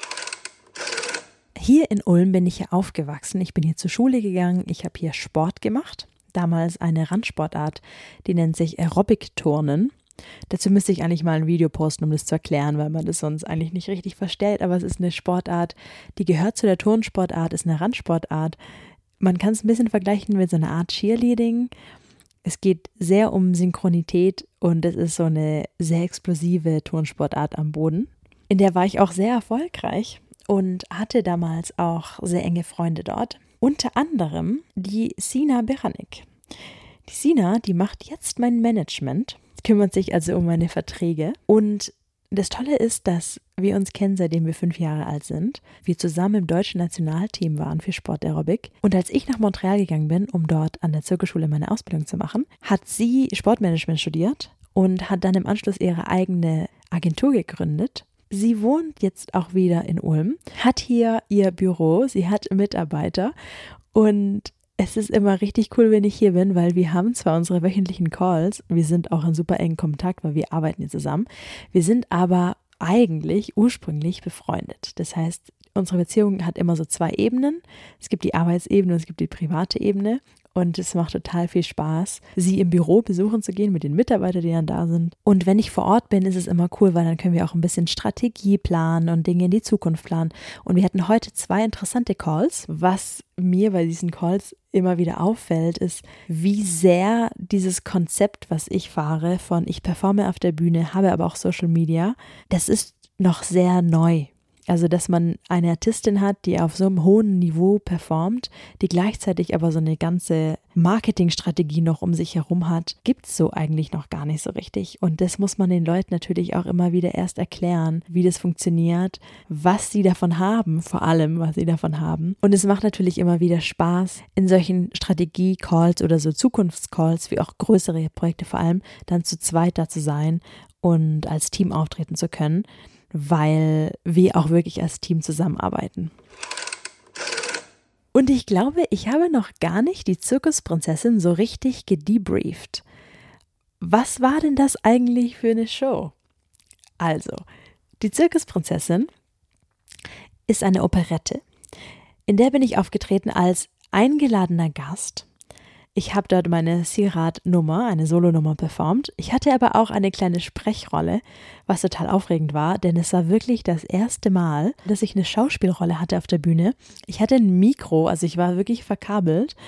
Hier in Ulm bin ich ja aufgewachsen. Ich bin hier zur Schule gegangen. Ich habe hier Sport gemacht. Damals eine Randsportart, die nennt sich Aerobic-Turnen. Dazu müsste ich eigentlich mal ein Video posten, um das zu erklären, weil man das sonst eigentlich nicht richtig versteht. Aber es ist eine Sportart, die gehört zu der Turnsportart, ist eine Randsportart. Man kann es ein bisschen vergleichen mit so einer Art Cheerleading. Es geht sehr um Synchronität und es ist so eine sehr explosive Turnsportart am Boden. In der war ich auch sehr erfolgreich und hatte damals auch sehr enge Freunde dort. Unter anderem die Sina Beranek. Die Sina, die macht jetzt mein Management, kümmert sich also um meine Verträge. Und das Tolle ist, dass wir uns kennen, seitdem wir fünf Jahre alt sind. Wir zusammen im deutschen Nationalteam waren für Sportaerobik. Und als ich nach Montreal gegangen bin, um dort an der Zirkusschule meine Ausbildung zu machen, hat sie Sportmanagement studiert und hat dann im Anschluss ihre eigene Agentur gegründet. Sie wohnt jetzt auch wieder in Ulm, hat hier ihr Büro, sie hat Mitarbeiter und es ist immer richtig cool, wenn ich hier bin, weil wir haben zwar unsere wöchentlichen Calls, wir sind auch in super engen Kontakt, weil wir arbeiten hier zusammen. Wir sind aber eigentlich ursprünglich befreundet. Das heißt, unsere Beziehung hat immer so zwei Ebenen. Es gibt die Arbeitsebene und es gibt die private Ebene. und es macht total viel Spaß, sie im Büro besuchen zu gehen mit den Mitarbeitern, die dann da sind. Und wenn ich vor Ort bin, ist es immer cool, weil dann können wir auch ein bisschen Strategie planen und Dinge in die Zukunft planen. Und wir hatten heute zwei interessante Calls. Was mir bei diesen Calls immer wieder auffällt, ist, wie sehr dieses Konzept, was ich fahre, von ich performe auf der Bühne, habe aber auch Social Media, das ist noch sehr neu. Also, dass man eine Artistin hat, die auf so einem hohen Niveau performt, die gleichzeitig aber so eine ganze Marketingstrategie noch um sich herum hat, gibt es so eigentlich noch gar nicht so richtig. Und das muss man den Leuten natürlich auch immer wieder erst erklären, wie das funktioniert, was sie davon haben, vor allem, was sie davon haben. Und es macht natürlich immer wieder Spaß, in solchen Strategie-Calls oder so Zukunftscalls, wie auch größere Projekte vor allem, dann zu zweit da zu sein und als Team auftreten zu können, weil wir auch wirklich als Team zusammenarbeiten. Und ich glaube, ich habe noch gar nicht die Zirkusprinzessin so richtig gedebrieft. Was war denn das eigentlich für eine Show? Also, die Zirkusprinzessin ist eine Operette, in der bin ich aufgetreten als eingeladener Gast. Ich habe dort meine Sirat-Nummer, eine Solonummer performt. Ich hatte aber auch eine kleine Sprechrolle, was total aufregend war, denn es war wirklich das erste Mal, dass ich eine Schauspielrolle hatte auf der Bühne. Ich hatte ein Mikro, also ich war wirklich verkabelt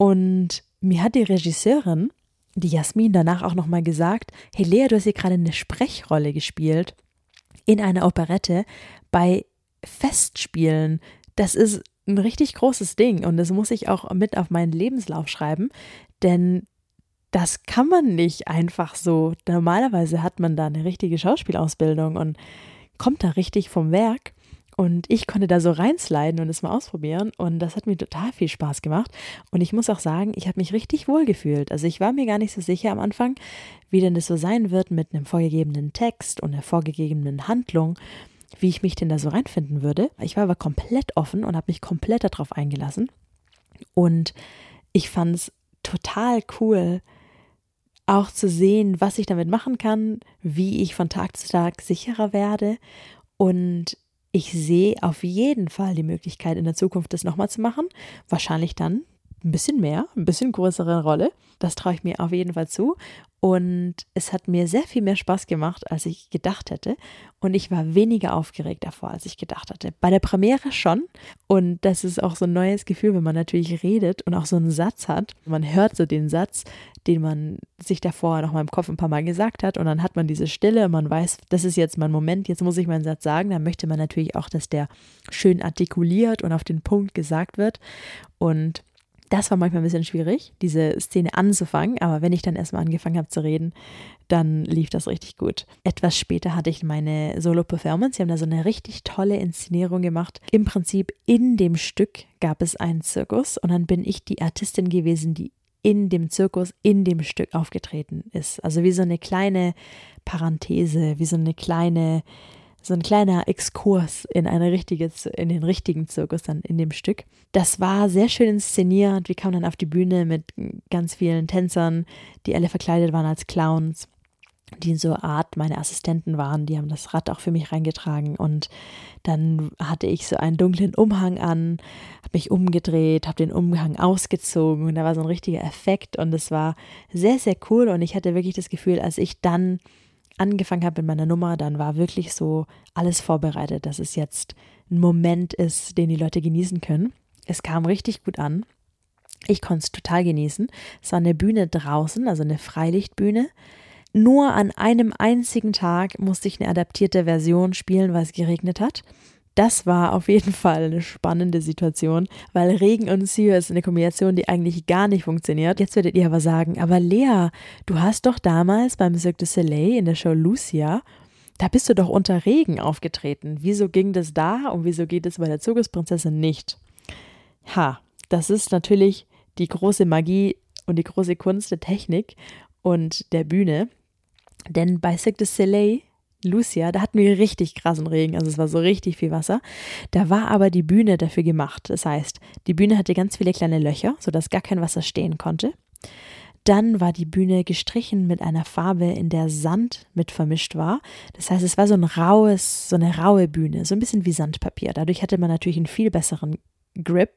und mir hat die Regisseurin, die Jasmin, danach auch nochmal gesagt, hey Lea, du hast hier gerade eine Sprechrolle gespielt in einer Operette bei Festspielen. Das ist ein richtig großes Ding und das muss ich auch mit auf meinen Lebenslauf schreiben, denn das kann man nicht einfach so. Normalerweise hat man da eine richtige Schauspielausbildung und kommt da richtig vom Werk und ich konnte da so reinsliden und es mal ausprobieren und das hat mir total viel Spaß gemacht und ich muss auch sagen, ich habe mich richtig wohl gefühlt. Also ich war mir gar nicht so sicher am Anfang, wie denn das so sein wird mit einem vorgegebenen Text und einer vorgegebenen Handlung, wie ich mich denn da so reinfinden würde. Ich war aber komplett offen und habe mich komplett darauf eingelassen. Und ich fand es total cool, auch zu sehen, was ich damit machen kann, wie ich von Tag zu Tag sicherer werde. Und ich sehe auf jeden Fall die Möglichkeit, in der Zukunft das nochmal zu machen. Wahrscheinlich dann ein bisschen mehr, ein bisschen größere Rolle. Das traue ich mir auf jeden Fall zu. Und es hat mir sehr viel mehr Spaß gemacht, als ich gedacht hätte. Und ich war weniger aufgeregt davor, als ich gedacht hatte. Bei der Premiere schon. Und das ist auch so ein neues Gefühl, wenn man natürlich redet und auch so einen Satz hat. Man hört so den Satz, den man sich davor noch mal im Kopf ein paar Mal gesagt hat. Und dann hat man diese Stille und man weiß, das ist jetzt mein Moment, jetzt muss ich meinen Satz sagen. Dann möchte man natürlich auch, dass der schön artikuliert und auf den Punkt gesagt wird. Und das war manchmal ein bisschen schwierig, diese Szene anzufangen, aber wenn ich dann erstmal angefangen habe zu reden, dann lief das richtig gut. Etwas später hatte ich meine Solo-Performance, sie haben da so eine richtig tolle Inszenierung gemacht. Im Prinzip in dem Stück gab es einen Zirkus und dann bin ich die Artistin gewesen, die in dem Zirkus, in dem Stück aufgetreten ist. Also wie so eine kleine Parenthese, wie so eine kleine So ein kleiner Exkurs in eine richtige, in den richtigen Zirkus dann in dem Stück. Das war sehr schön inszeniert. Wir kamen dann auf die Bühne mit ganz vielen Tänzern, die alle verkleidet waren als Clowns, die in so einer Art meine Assistenten waren. Die haben das Rad auch für mich reingetragen und dann hatte ich so einen dunklen Umhang an, habe mich umgedreht, habe den Umhang ausgezogen und da war so ein richtiger Effekt und es war sehr, sehr cool und ich hatte wirklich das Gefühl, als ich dann angefangen habe mit meiner Nummer, dann war wirklich so alles vorbereitet, dass es jetzt ein Moment ist, den die Leute genießen können. Es kam richtig gut an. Ich konnte es total genießen. Es war eine Bühne draußen, also eine Freilichtbühne. Nur an einem einzigen Tag musste ich eine adaptierte Version spielen, weil es geregnet hat. Das war auf jeden Fall eine spannende Situation, weil Regen und Sieur ist eine Kombination, die eigentlich gar nicht funktioniert. Jetzt werdet ihr aber sagen, aber Lea, du hast doch damals beim Cirque du Soleil in der Show Lucia, da bist du doch unter Regen aufgetreten. Wieso ging das da und wieso geht es bei der Zirkusprinzessin nicht? Ha, das ist natürlich die große Magie und die große Kunst der Technik und der Bühne, denn bei Cirque du Soleil Lucia, da hatten wir richtig krassen Regen, also es war so richtig viel Wasser. Da war aber die Bühne dafür gemacht. Das heißt, die Bühne hatte ganz viele kleine Löcher, sodass gar kein Wasser stehen konnte. Dann war die Bühne gestrichen mit einer Farbe, in der Sand mit vermischt war. Das heißt, es war so ein raues, so eine raue Bühne, so ein bisschen wie Sandpapier. Dadurch hatte man natürlich einen viel besseren Grip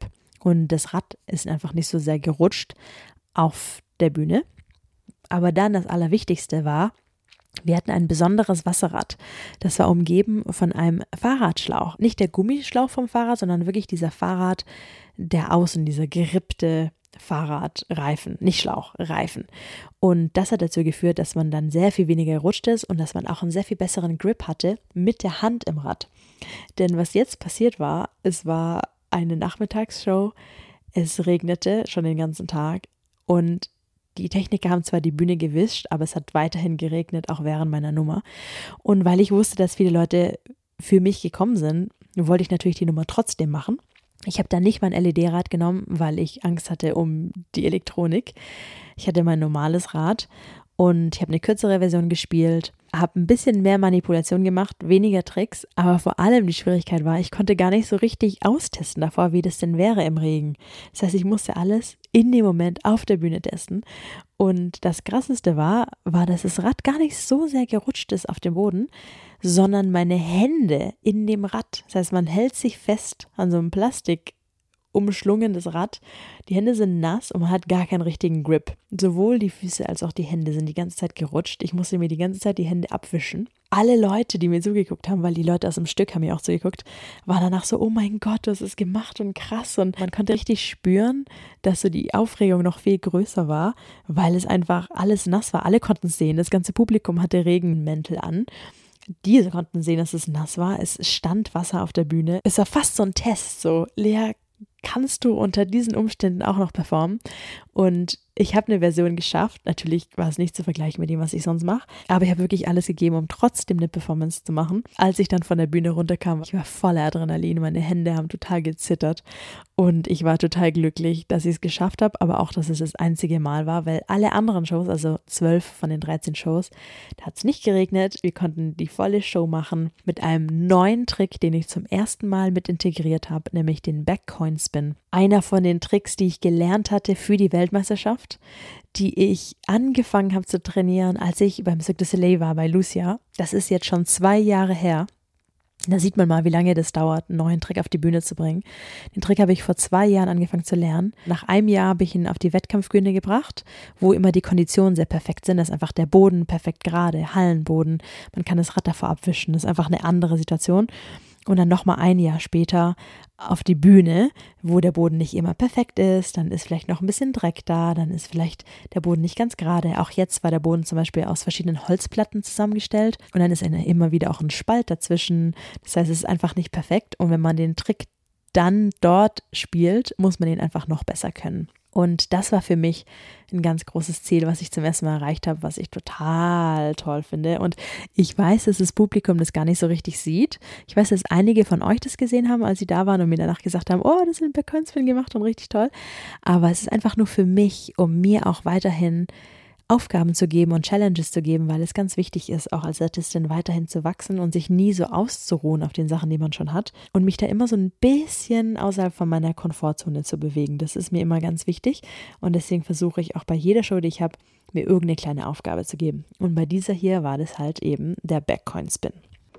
und das Rad ist einfach nicht so sehr gerutscht auf der Bühne. Aber dann das Allerwichtigste war, wir hatten ein besonderes Wasserrad. Das war umgeben von einem Fahrradschlauch. Nicht der Gummischlauch vom Fahrrad, sondern wirklich dieser Fahrrad, der außen, dieser gerippte Fahrradreifen, nicht Schlauch, Reifen. Und das hat dazu geführt, dass man dann sehr viel weniger gerutscht ist und dass man auch einen sehr viel besseren Grip hatte mit der Hand im Rad. Denn was jetzt passiert war, es war eine Nachmittagsshow, es regnete schon den ganzen Tag und die Techniker haben zwar die Bühne gewischt, aber es hat weiterhin geregnet, auch während meiner Nummer. Und weil ich wusste, dass viele Leute für mich gekommen sind, wollte ich natürlich die Nummer trotzdem machen. Ich habe dann nicht mein L E D-Rad genommen, weil ich Angst hatte um die Elektronik. Ich hatte mein normales Rad und ich habe eine kürzere Version gespielt, habe ein bisschen mehr Manipulation gemacht, weniger Tricks, aber vor allem die Schwierigkeit war, ich konnte gar nicht so richtig austesten davor, wie das denn wäre im Regen. Das heißt, ich musste alles in dem Moment auf der Bühne testen. Und das Krasseste war, war, dass das Rad gar nicht so sehr gerutscht ist auf dem Boden, sondern meine Hände in dem Rad. Das heißt, man hält sich fest an so einem Plastik umschlungenes Rad. Die Hände sind nass und man hat gar keinen richtigen Grip. Sowohl die Füße als auch die Hände sind die ganze Zeit gerutscht. Ich musste mir die ganze Zeit die Hände abwischen. Alle Leute, die mir zugeguckt haben, weil die Leute aus dem Stück haben mir auch zugeguckt, waren danach so, oh mein Gott, das ist gemacht und krass. Und man konnte richtig spüren, dass so die Aufregung noch viel größer war, weil es einfach alles nass war. Alle konnten es sehen. Das ganze Publikum hatte Regenmäntel an. Diese konnten sehen, dass es nass war. Es stand Wasser auf der Bühne. Es war fast so ein Test, so, Lea, kannst du unter diesen Umständen auch noch performen? Und ich habe eine Version geschafft. Natürlich war es nicht zu vergleichen mit dem, was ich sonst mache, aber ich habe wirklich alles gegeben, um trotzdem eine Performance zu machen. Als ich dann von der Bühne runterkam, ich war voller Adrenalin, meine Hände haben total gezittert und ich war total glücklich, dass ich es geschafft habe, aber auch, dass es das einzige Mal war, weil alle anderen Shows, also zwölf von den dreizehn Shows, da hat es nicht geregnet. Wir konnten die volle Show machen mit einem neuen Trick, den ich zum ersten Mal mit integriert habe, nämlich den Backcoin Spin. Einer von den Tricks, die ich gelernt hatte für die Weltmeisterschaft, die ich angefangen habe zu trainieren, als ich beim Cirque du Soleil war bei Lucia. Das ist jetzt schon zwei Jahre her. Da sieht man mal, wie lange das dauert, einen neuen Trick auf die Bühne zu bringen. Den Trick habe ich vor zwei Jahren angefangen zu lernen. Nach einem Jahr habe ich ihn auf die Wettkampfbühne gebracht, wo immer die Konditionen sehr perfekt sind. Da ist einfach der Boden perfekt gerade, Hallenboden. Man kann das Rad davor abwischen. Das ist einfach eine andere Situation. Und dann nochmal ein Jahr später auf die Bühne, wo der Boden nicht immer perfekt ist, dann ist vielleicht noch ein bisschen Dreck da, dann ist vielleicht der Boden nicht ganz gerade. Auch jetzt war der Boden zum Beispiel aus verschiedenen Holzplatten zusammengestellt und dann ist immer wieder auch ein Spalt dazwischen. Das heißt, es ist einfach nicht perfekt und wenn man den Trick dann dort spielt, muss man ihn einfach noch besser können. Und das war für mich ein ganz großes Ziel, was ich zum ersten Mal erreicht habe, was ich total toll finde. Und ich weiß, dass das Publikum das gar nicht so richtig sieht. Ich weiß, dass einige von euch das gesehen haben, als sie da waren und mir danach gesagt haben, oh, das ist ein Backcoin Spin gemacht und richtig toll. Aber es ist einfach nur für mich, um mir auch weiterhin Aufgaben zu geben und Challenges zu geben, weil es ganz wichtig ist, auch als Artistin weiterhin zu wachsen und sich nie so auszuruhen auf den Sachen, die man schon hat und mich da immer so ein bisschen außerhalb von meiner Komfortzone zu bewegen. Das ist mir immer ganz wichtig und deswegen versuche ich auch bei jeder Show, die ich habe, mir irgendeine kleine Aufgabe zu geben. Und bei dieser hier war das halt eben der Backcoin Spin.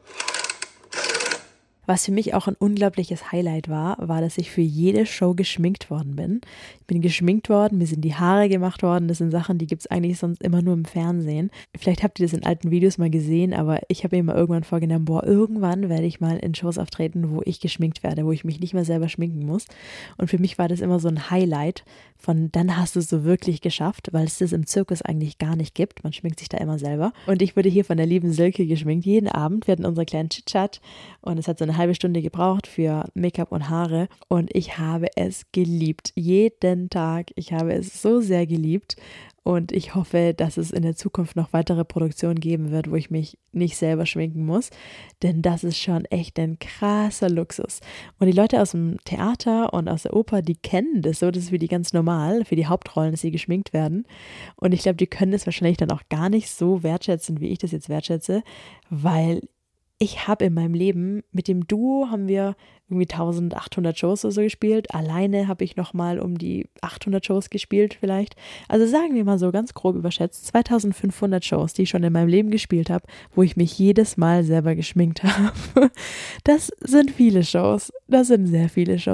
Was für mich auch ein unglaubliches Highlight war, war, dass ich für jede Show geschminkt worden bin. Ich bin geschminkt worden, mir sind die Haare gemacht worden. Das sind Sachen, die gibt es eigentlich sonst immer nur im Fernsehen. Vielleicht habt ihr das in alten Videos mal gesehen, aber ich habe mir mal irgendwann vorgenommen, boah, irgendwann werde ich mal in Shows auftreten, wo ich geschminkt werde, wo ich mich nicht mehr selber schminken muss. Und für mich war das immer so ein Highlight von, dann hast du es so wirklich geschafft, weil es das im Zirkus eigentlich gar nicht gibt. Man schminkt sich da immer selber. Und ich wurde hier von der lieben Silke geschminkt, jeden Abend. Wir hatten unseren kleinen Chit-Chat und es hat so eine halbe Stunde gebraucht für Make-up und Haare und ich habe es geliebt, jeden Tag. Ich habe es so sehr geliebt und ich hoffe, dass es in der Zukunft noch weitere Produktionen geben wird, wo ich mich nicht selber schminken muss, denn das ist schon echt ein krasser Luxus. Und die Leute aus dem Theater und aus der Oper, die kennen das so, das ist für die ganz normal, für die Hauptrollen, dass sie geschminkt werden und ich glaube, die können das wahrscheinlich dann auch gar nicht so wertschätzen, wie ich das jetzt wertschätze, weil ich habe in meinem Leben, mit dem Duo haben wir irgendwie eintausendachthundert Shows oder so gespielt. Alleine habe ich nochmal um die achthundert Shows gespielt vielleicht. Also sagen wir mal so ganz grob überschätzt, zweitausendfünfhundert Shows, die ich schon in meinem Leben gespielt habe, wo ich mich jedes Mal selber geschminkt habe. Das sind viele Shows. Das sind sehr viele Shows.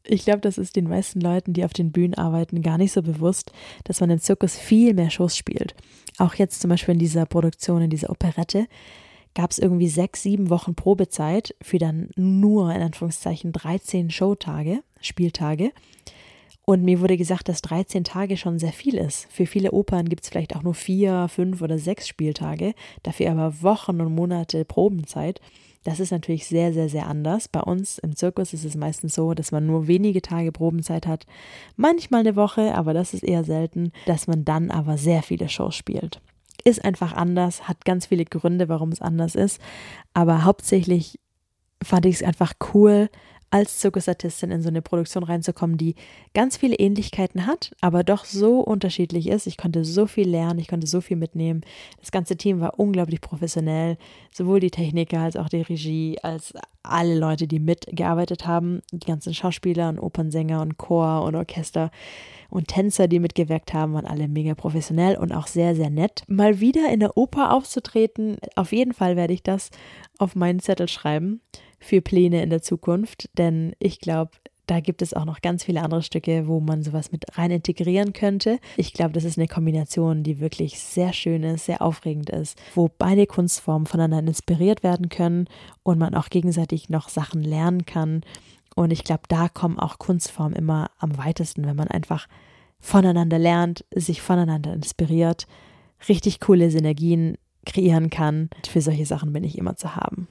Ich glaube, das ist den meisten Leuten, die auf den Bühnen arbeiten, gar nicht so bewusst, dass man im Zirkus viel mehr Shows spielt. Auch jetzt zum Beispiel in dieser Produktion, in dieser Operette, gab es irgendwie sechs, sieben Wochen Probezeit für dann nur, in Anführungszeichen, dreizehn Showtage, Spieltage. Und mir wurde gesagt, dass dreizehn Tage schon sehr viel ist. Für viele Opern gibt es vielleicht auch nur vier, fünf oder sechs Spieltage, dafür aber Wochen und Monate Probenzeit. Das ist natürlich sehr, sehr, sehr anders. Bei uns im Zirkus ist es meistens so, dass man nur wenige Tage Probenzeit hat, manchmal eine Woche, aber das ist eher selten, dass man dann aber sehr viele Shows spielt. Ist einfach anders, hat ganz viele Gründe, warum es anders ist, aber hauptsächlich fand ich es einfach cool, als Zirkusartistin in so eine Produktion reinzukommen, die ganz viele Ähnlichkeiten hat, aber doch so unterschiedlich ist. Ich konnte so viel lernen, ich konnte so viel mitnehmen. Das ganze Team war unglaublich professionell, sowohl die Techniker als auch die Regie, als alle Leute, die mitgearbeitet haben, die ganzen Schauspieler und Opernsänger und Chor und Orchester und Tänzer, die mitgewirkt haben, waren alle mega professionell und auch sehr, sehr nett. Mal wieder in der Oper aufzutreten, auf jeden Fall werde ich das auf meinen Zettel schreiben für Pläne in der Zukunft, denn ich glaube, da gibt es auch noch ganz viele andere Stücke, wo man sowas mit rein integrieren könnte. Ich glaube, das ist eine Kombination, die wirklich sehr schön ist, sehr aufregend ist, wo beide Kunstformen voneinander inspiriert werden können und man auch gegenseitig noch Sachen lernen kann. Und ich glaube, da kommen auch Kunstformen immer am weitesten, wenn man einfach voneinander lernt, sich voneinander inspiriert, richtig coole Synergien kreieren kann. Für solche Sachen bin ich immer zu haben.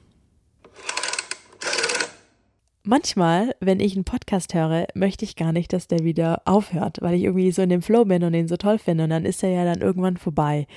Manchmal, wenn ich einen Podcast höre, möchte ich gar nicht, dass der wieder aufhört, weil ich irgendwie so in dem Flow bin und den so toll finde und dann ist er ja dann irgendwann vorbei.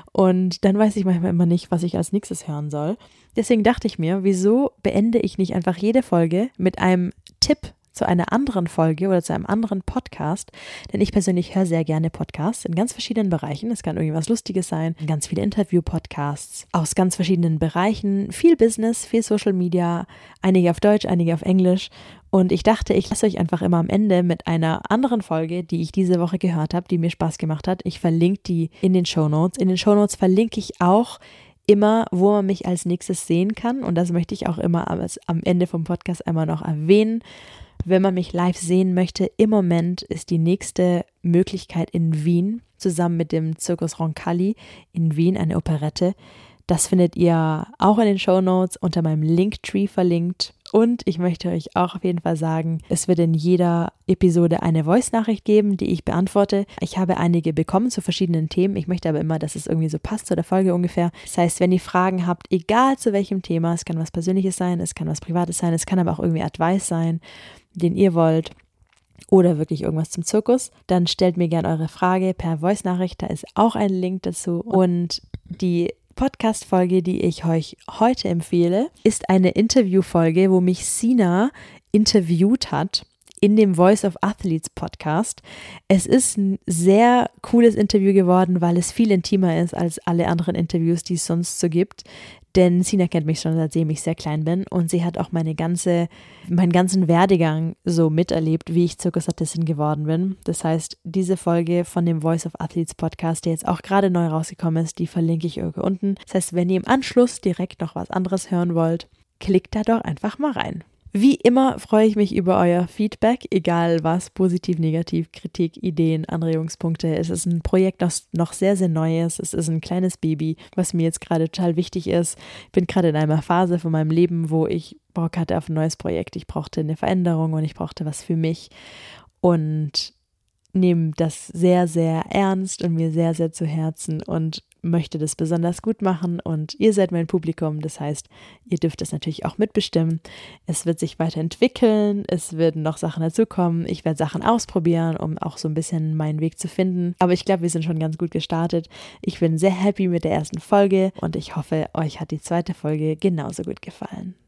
Und dann weiß ich manchmal immer nicht, was ich als nächstes hören soll. Deswegen dachte ich mir, wieso beende ich nicht einfach jede Folge mit einem Tipp zu einer anderen Folge oder zu einem anderen Podcast, denn ich persönlich höre sehr gerne Podcasts in ganz verschiedenen Bereichen. Es kann irgendwas Lustiges sein, ganz viele Interview-Podcasts aus ganz verschiedenen Bereichen, viel Business, viel Social Media, einige auf Deutsch, einige auf Englisch. Und ich dachte, ich lasse euch einfach immer am Ende mit einer anderen Folge, die ich diese Woche gehört habe, die mir Spaß gemacht hat. Ich verlinke die in den Shownotes. In den Shownotes verlinke ich auch immer, wo man mich als nächstes sehen kann. Und das möchte ich auch immer am Ende vom Podcast einmal noch erwähnen. Wenn man mich live sehen möchte, im Moment ist die nächste Möglichkeit in Wien, zusammen mit dem Circus Roncalli in Wien, eine Operette. Das findet ihr auch in den Shownotes unter meinem Linktree verlinkt. Und ich möchte euch auch auf jeden Fall sagen, es wird in jeder Episode eine Voice-Nachricht geben, die ich beantworte. Ich habe einige bekommen zu verschiedenen Themen. Ich möchte aber immer, dass es irgendwie so passt zu der Folge ungefähr. Das heißt, wenn ihr Fragen habt, egal zu welchem Thema, es kann was Persönliches sein, es kann was Privates sein, es kann aber auch irgendwie Advice sein, den ihr wollt, oder wirklich irgendwas zum Zirkus, dann stellt mir gerne eure Frage per Voice-Nachricht. Da ist auch ein Link dazu. Und die Podcast-Folge, die ich euch heute empfehle, ist eine Interviewfolge, wo mich Sina interviewt hat in dem Voice of Athletes Podcast. Es ist ein sehr cooles Interview geworden, weil es viel intimer ist als alle anderen Interviews, die es sonst so gibt. Denn Sina kennt mich schon, seitdem ich sehr klein bin, und sie hat auch meine ganze, meinen ganzen Werdegang so miterlebt, wie ich Zirkusartistin geworden bin. Das heißt, diese Folge von dem Voice of Athletes Podcast, der jetzt auch gerade neu rausgekommen ist, die verlinke ich irgendwo unten. Das heißt, wenn ihr im Anschluss direkt noch was anderes hören wollt, klickt da doch einfach mal rein. Wie immer freue ich mich über euer Feedback, egal was, positiv, negativ, Kritik, Ideen, Anregungspunkte. Es ist ein Projekt, das noch sehr, sehr neu ist. Es ist ein kleines Baby, was mir jetzt gerade total wichtig ist. Ich bin gerade in einer Phase von meinem Leben, wo ich Bock hatte auf ein neues Projekt. Ich brauchte eine Veränderung und ich brauchte was für mich und nehme das sehr, sehr ernst und mir sehr, sehr zu Herzen und möchte das besonders gut machen, und ihr seid mein Publikum, das heißt, ihr dürft es natürlich auch mitbestimmen. Es wird sich weiterentwickeln, es werden noch Sachen dazukommen, ich werde Sachen ausprobieren, um auch so ein bisschen meinen Weg zu finden, aber ich glaube, wir sind schon ganz gut gestartet. Ich bin sehr happy mit der ersten Folge und ich hoffe, euch hat die zweite Folge genauso gut gefallen.